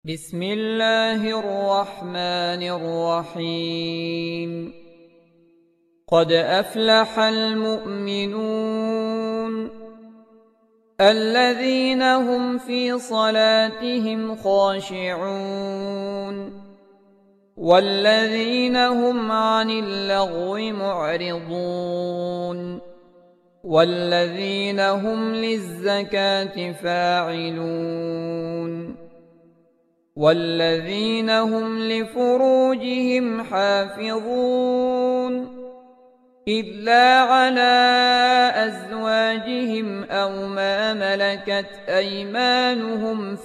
بسم الله الرحمن الرحيم. قد أفلح المؤمنون الذين هم في صلاتهم خاشعون والذين هم عن اللغو معرضون والذين هم للزكاة فاعلون والذين هم لفروجهم حافظون إلا على أزواجهم أو ما ملكت أيمانهم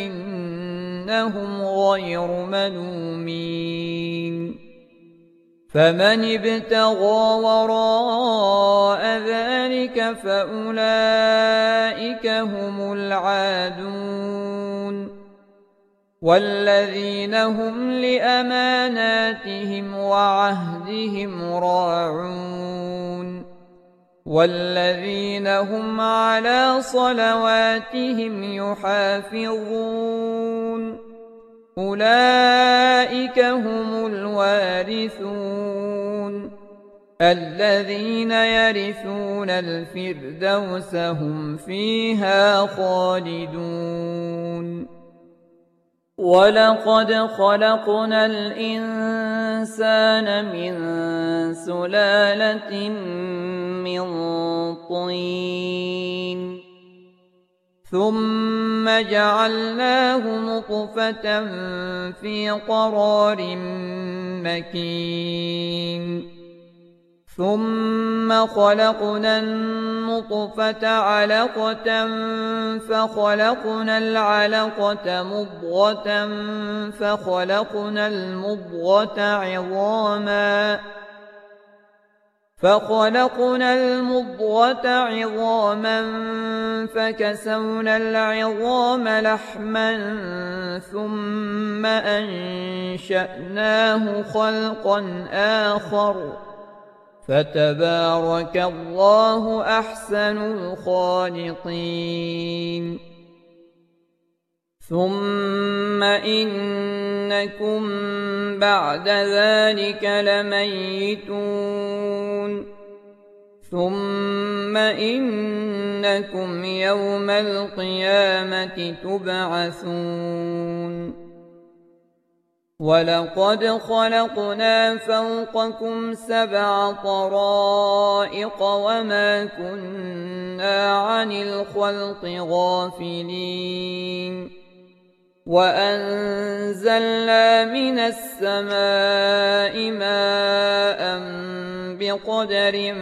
فإنهم غير ملومين. فمن ابتغى وراء ذلك فأولئك هم العادون والذين هم لأماناتهم وعهدهم راعون والذين هم على صلواتهم يحافظون أولئك هم الوارثون الذين يرثون الفردوس هم فيها خالدون. ولقد خلقنا الإنسان من سلالة من طين ثم جعلناه نطفة في قرار مكين ثم خلقنا النطفة علقة فخلقنا العلقة مضغة فخلقنا المضغة عظاما فكسونا العظام لحما ثم أنشأناه خلقا آخر فتبارك الله أحسن الخالقين. ثم إنكم بعد ذلك لميتون ثم إنكم يوم القيامة تبعثون. ولقد خلقنا فوقكم 7 طرائق وما كنا عن الخلق غافلين وأنزلنا من السماء ماء بقدر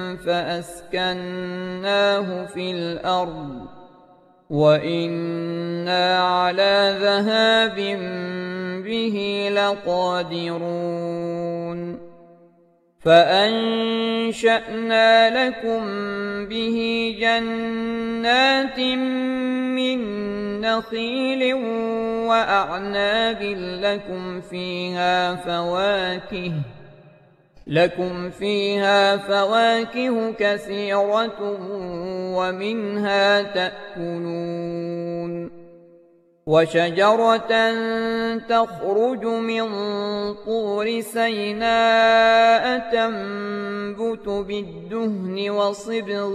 فأسكناه في الأرض وإنا على ذهاب به لقادرون. فأنشأنا لكم به جنات من نخيل وأعناب لكم فيها فواكه كثيرة ومنها تأكلون. وشجرة تخرج من طور سيناء تنبت بالدهن وصبغ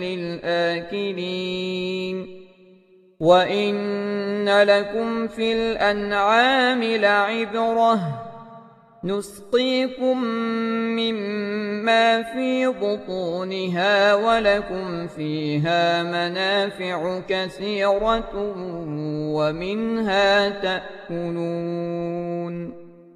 للآكلين وإن لكم في الأنعام لعبرة نسقيكم مما في بطونها ولكم فيها منافع كثيرة ومنها تأكلون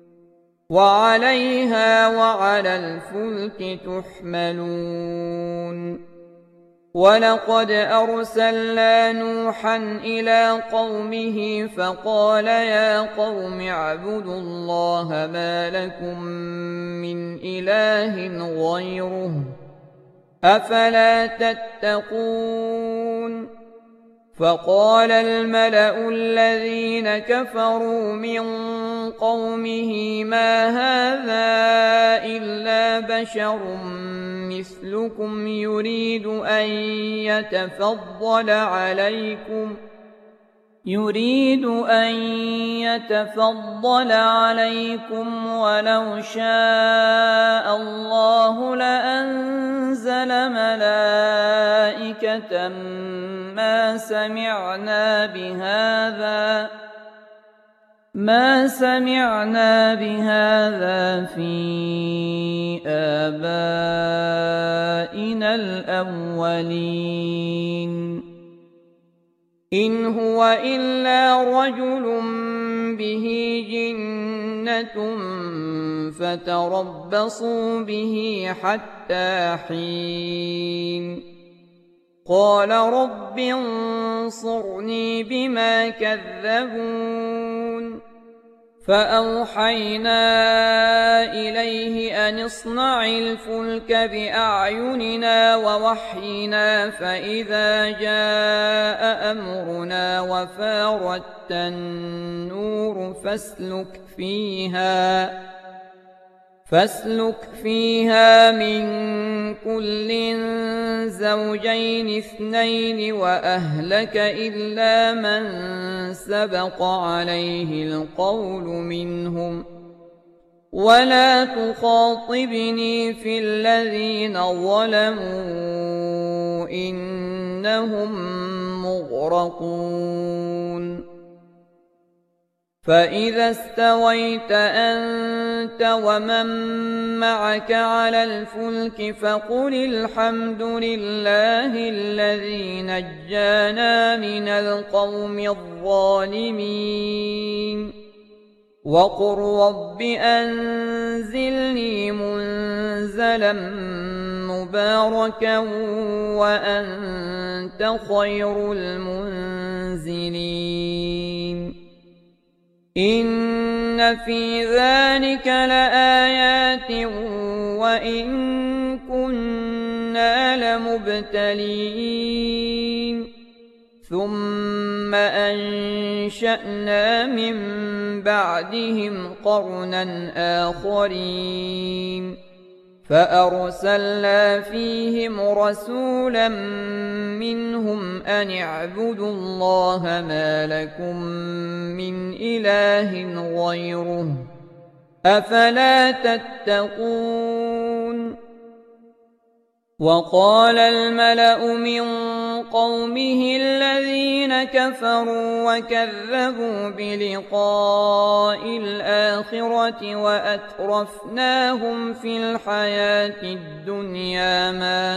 وعليها وعلى الفلك تحملون. ولقد أرسلنا نوحا إلى قومه فقال يا قوم اعبدوا الله ما لكم من إله غيره أفلا تتقون. فقال الملأ الذين كفروا من قومه ما هذا إلا بشر مثلكم يريد أن يتفضل عليكم ولو شاء الله لأنزل ملائكة ما سمعنا بهذا في آبائنا الأولين إن هو إلا رجل به جنة فتربصوا به حتى حين قال رب انصرني بما كذبون فأوحينا إليه أن اصنع الفلك بأعيننا ووحينا فإذا جاء أمرنا وفارت النور فاسلك فيها من كل زوجين اثنين وأهلك إلا من سبق عليه القول منهم ولا تخاطبني في الذين ظلموا إنهم مغرقون فإذا استويت أنت ومن معك على الفلك فقل الحمد لله الذي نجانا من القوم الظالمين وقل رب أنزلني منزلا مباركا وأنت خير المنزلين إن في ذلك لآيات وإن كنا لمبتلين ثم أنشأنا من بعدهم قرنا آخرين فأرسلنا فيهم رسولا منهم أن اعبدوا الله ما لكم من إله غيره أفلا تتقون وقال الملأ من قومه الذين كفروا وكذبوا بلقاء الآخرة وأترفناهم في الحياة الدنيا ما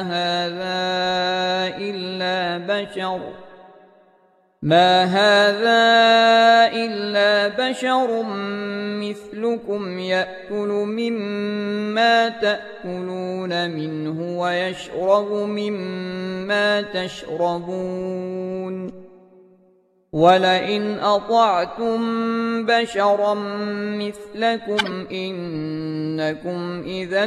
هذا إلا بشر مثلكم يأكل مما تأكلون منه ويشرب مما تشربون ولئن أطعتم بشرا مثلكم إنكم إذا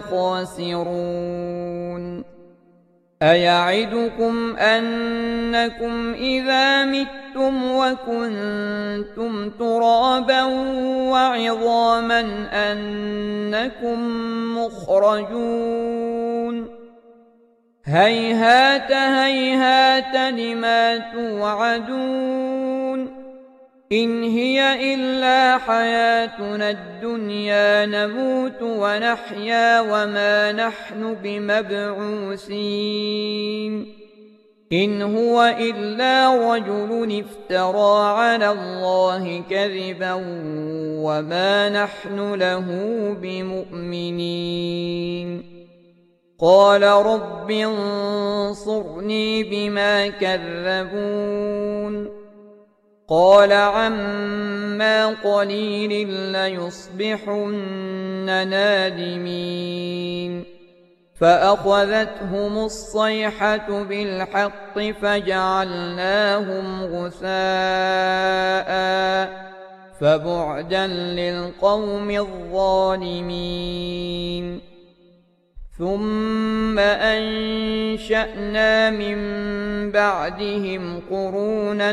لخاسرون أيعدكم أنكم إذا متم وكنتم ترابا وعظاما أنكم مخرجون هيهات هيهات لما توعدون إن هي إلا حياتنا الدنيا نموت ونحيا وما نحن بمبعوثين إن هو إلا رجل افترى على الله كذبا وما نحن له بمؤمنين قال رب انصرني بما كذبون قال عما قليل ليصبحن نادمين فأخذتهم الصيحة بالحق فجعلناهم غثاء فبعدا للقوم الظالمين ثم أنشأنا من بعدهم قرونا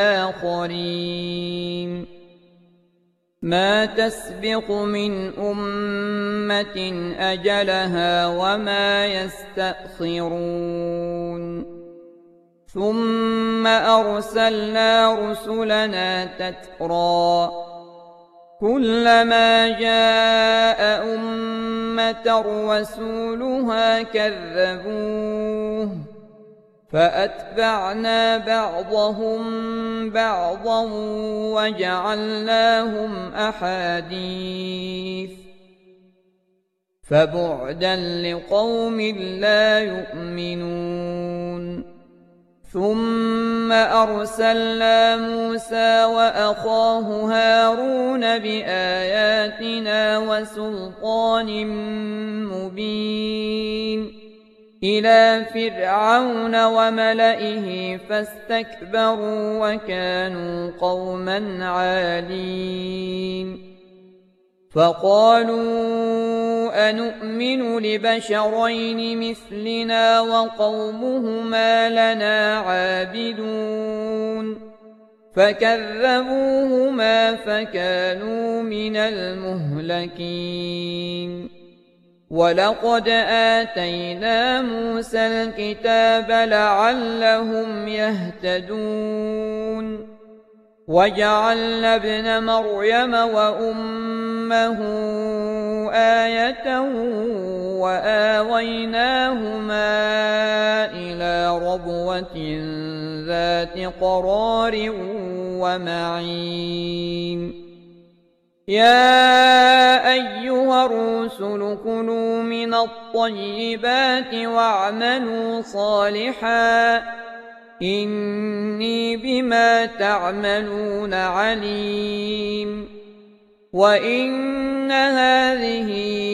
آخرين ما تسبق من أمة أجلها وما يستأخرون ثم أرسلنا رسلنا تترى كلما جاء أمة رسولها كذبوه فأتبعنا بعضهم بعضا وجعلناهم أحاديث فبعدا لقوم لا يؤمنون ثم أرسلنا موسى وأخاه هارون بآياتنا وسلطان مبين إلى فرعون وملئه فاستكبروا وكانوا قوما عالين فقالوا أنؤمن لبشرين مثلنا وقومهما لنا عابدون فكذبوهما فكانوا من المهلكين ولقد آتينا موسى الكتاب لعلهم يهتدون وجعلنا ابن مريم وأمه آية وآويناهما إلى ربوة ذات قرار ومعين يا أيها الرسل كلوا من الطيبات واعملوا صالحا إني بما تعملون عليم وإن هذه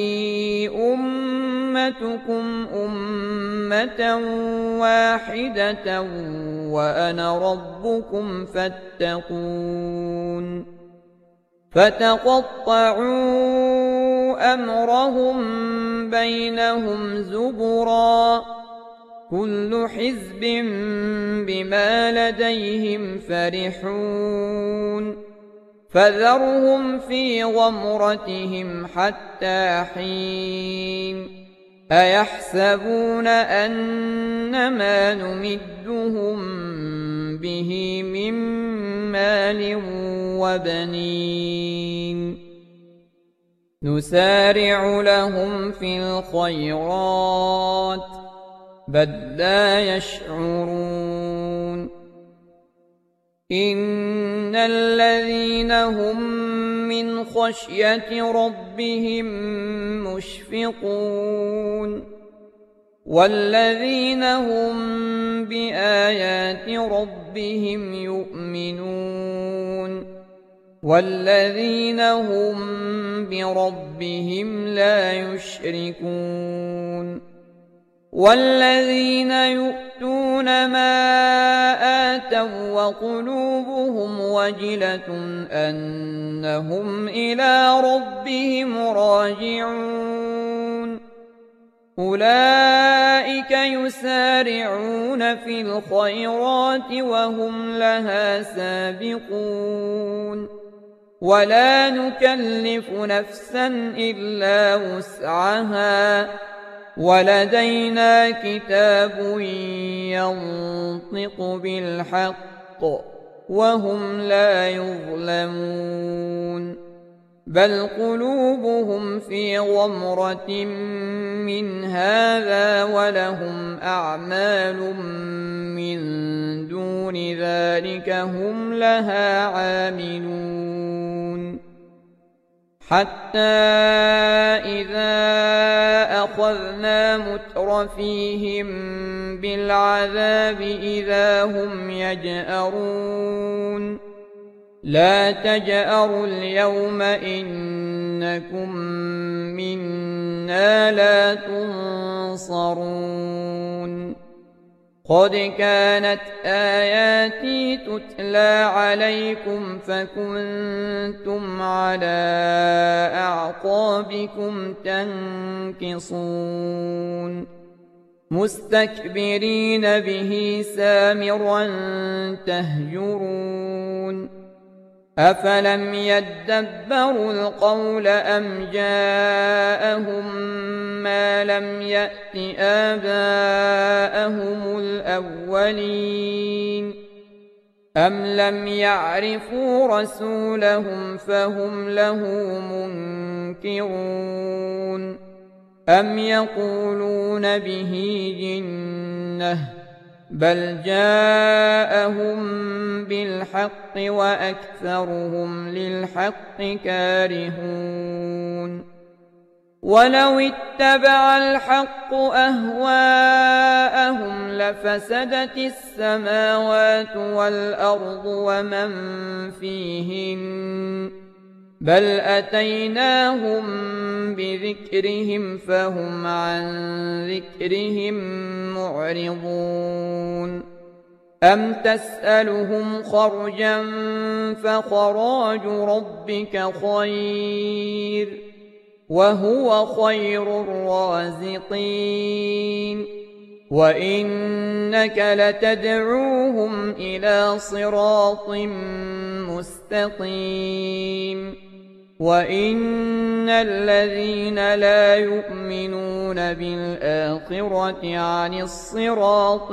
أمتكم أمة واحدة وأنا ربكم فاتقون فتقطعوا أمرهم بينهم زبرا كل حزب بما لديهم فرحون فذرهم في غمرتهم حتى حين أيحسبون أنما نمدهم به من مال وبنين نسارع لهم في الخيرات بل لا يشعرون إن الذين هم من خشية ربهم مشفقون والذين هم بآيات ربهم يؤمنون والذين هم بربهم لا يشركون والذين يؤتون ما آتوا وقلوبهم وجلة أنهم إلى ربهم راجعون أولئك يسارعون في الخيرات وهم لها سابقون ولا نكلف نفسا إلا وسعها ولدينا كتاب ينطق بالحق وهم لا يظلمون بل قلوبهم في غمرة من هذا ولهم أعمال من دون ذلك هم لها عاملون حتى إذا أخذنا مترفيهم بالعذاب إذا هم يجأرون لا تجأروا اليوم إنكم منا لا تنصرون قد كانت آياتي تتلى عليكم فكنتم على أعقابكم تنكصون مستكبرين به سامرا تهجرون أفلم يدبروا القول أم جاءهم ما لم يأت آباءهم الأولين أم لم يعرفوا رسولهم فهم له منكرون أم يقولون به جنة بل جاءهم بالحق وأكثرهم للحق كارهون ولو اتبع الحق أهواءهم لفسدت السماوات والأرض ومن فيهن بل أتيناهم بذكرهم فهم عن ذكرهم معرضون أم تسألهم خرجا فخراج ربك خير وهو خير الرازقين وإنك لتدعوهم إلى صراط مستقيم وإن الذين لا يؤمنون بالآخرة عن الصراط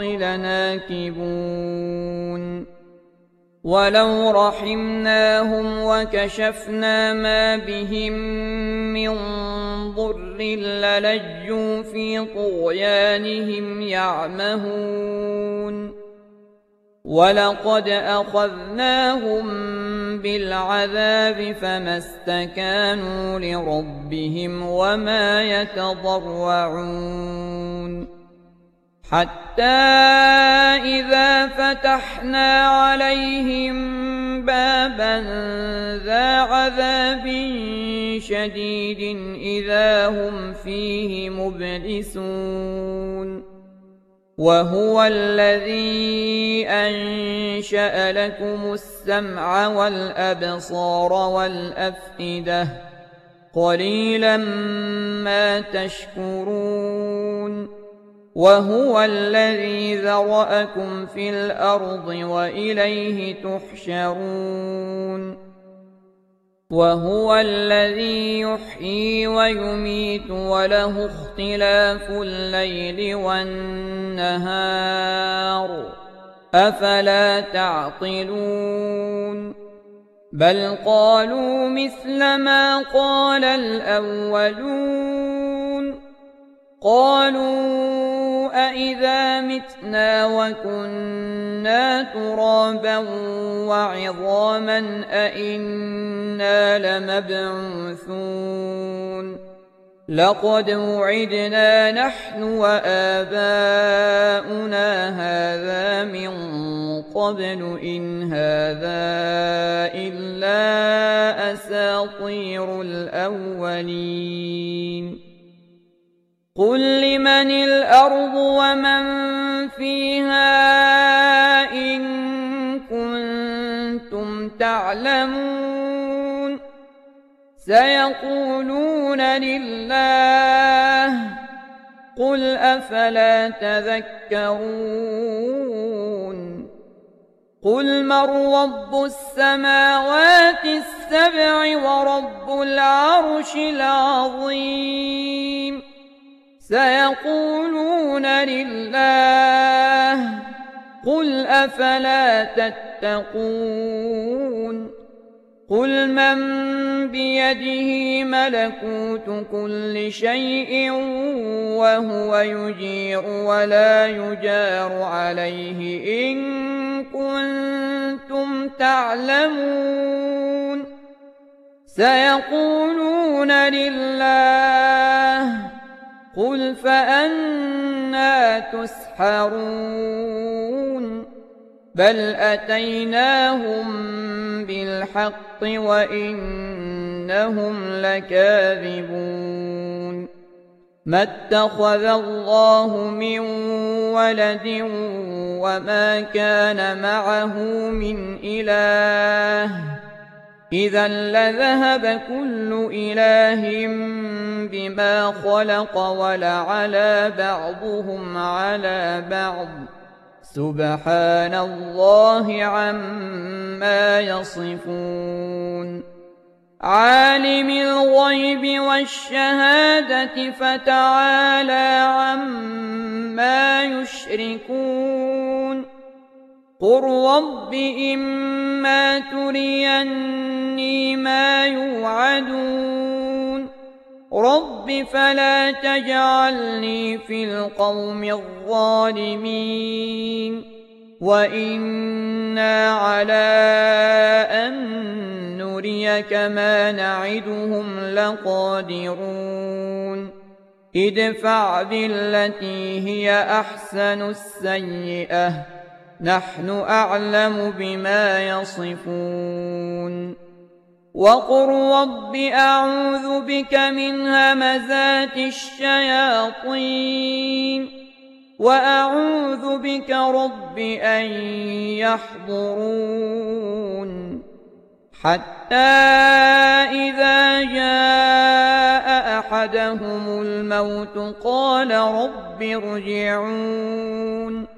لناكبون ولو رحمناهم وكشفنا ما بهم من ضر للجوا في طغيانهم يعمهون ولقد أخذناهم بالعذاب فما استكانوا لربهم وما يتضرعون حتى إذا فتحنا عليهم بابا ذا عذاب شديد إذا هم فيه مبلسون وهو الذي أنشأ لكم السمع والأبصار والأفئدة قليلا ما تشكرون وهو الذي ذرأكم في الأرض وإليه تحشرون وهو الذي يحيي ويميت وله اختلاف الليل والنهار أفلا تعقلون بل قالوا مثل ما قال الأولون قالوا أإذا متنا وكنا ترابا وعظاما أإنا لمبعوثون لقد وعدنا نحن وآباؤنا هذا من قبل إن هذا إلا أساطير الأولين قل لمن الأرض ومن فيها إن كنتم تعلمون سيقولون لله قل أفلا تذكرون قل من رب السماوات السبع ورب العرش العظيم سيقولون لله قل أفلا تتقون قل من بيده ملكوت كل شيء وهو يجير ولا يجار عليه إن كنتم تعلمون سيقولون لله قل فأنى تسحرون بل أتيناهم بالحق وإنهم لكاذبون ما اتخذ الله من ولد وما كان معه من إله إذا لذهب كل إله بما خلق ولعلى بعضهم على بعض سبحان الله عما يصفون عالم الغيب والشهادة فتعالى عما يشركون قل رب إما تريني ما يوعدون رب فلا تجعلني في القوم الظالمين وإنا على أن نريك ما نعدهم لقادرون ادفع بالتي هي أحسن السيئة نحن أعلم بما يصفون وقل رب أعوذ بك من همزات الشياطين وأعوذ بك رب أن يحضرون حتى إذا جاء أحدهم الموت قال رب ارجعون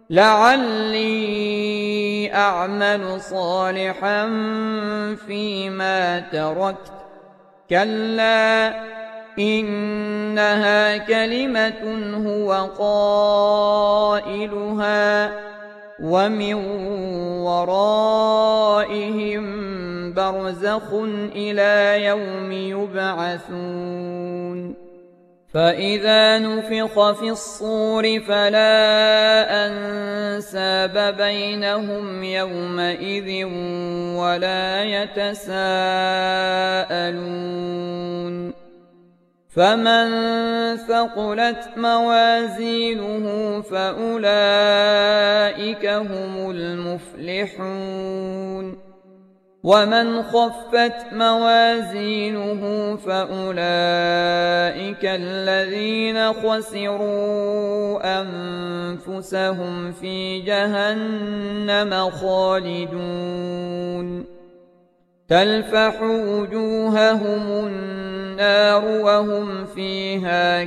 لعلي أعمل صالحا فيما تركت كلا إنها كلمة هو قائلها ومن ورائهم برزخ إلى يوم يبعثون فإذا نفخ في الصور فلا أنساب بينهم يومئذ ولا يتساءلون فمن ثقلت موازينه فأولئك هم المفلحون ومن خفت موازينه فأولئك الذين خسروا أنفسهم في جهنم خالدون تلفح وجوههم النار وهم فيها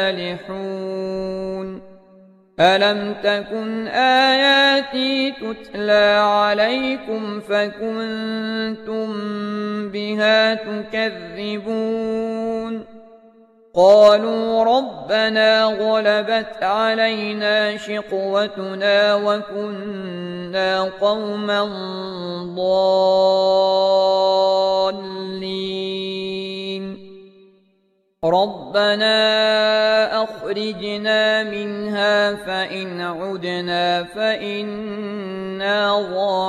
كالحون ألم تكن آياتي تتلى عليكم فكنتم بها تكذبون قالوا ربنا غلبت علينا شقوتنا وكنا قوما ضالين ربنا أخرجنا منها فإن عدنا فإنا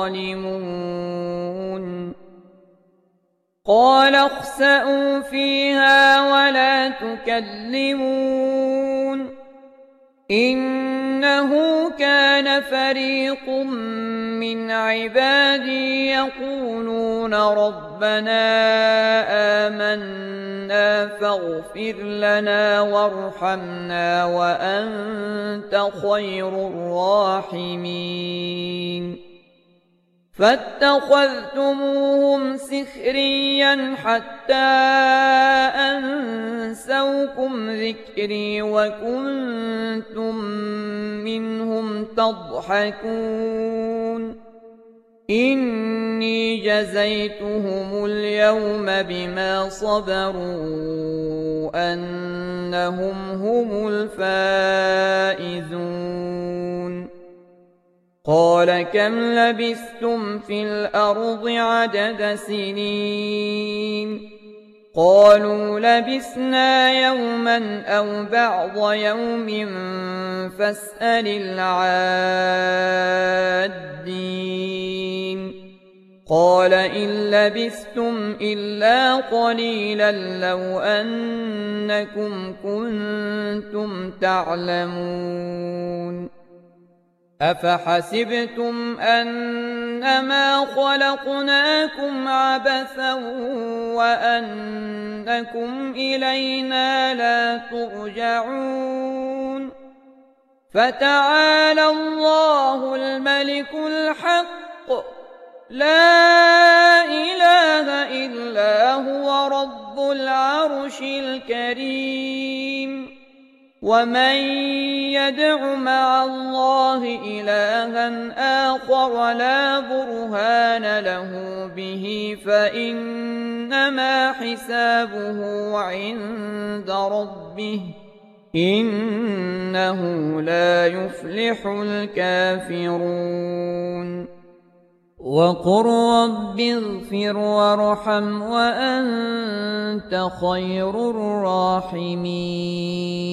ظالمون قال اخسئوا فيها ولا تكلمون إنه كان فريق من عبادي يقولون ربنا آمنا فاغفر لنا وارحمنا وأنت خير الراحمين فاتخذتموهم سخريا حتى أنسوكم ذكري وكنتم منهم تضحكون إني جزيتهم اليوم بما صبروا أنهم هم الفائزون قال كم لبثتم في الأرض عدد سنين قالوا لبثنا يوما أو بعض يوم فاسأل العادين قال إن لبثتم إلا قليلا لو أنكم كنتم تعلمون أفحسبتم أنما خلقناكم عبثا وأنكم إلينا لا ترجعون فتعالى الله الملك الحق لا إله إلا هو رب العرش الكريم ومن يدع مع الله إلها آخر لا برهان له به فإنما حسابه عند ربه إنه لا يفلح الكافرون وقل رب اغفر وارحم وأنت خير الراحمين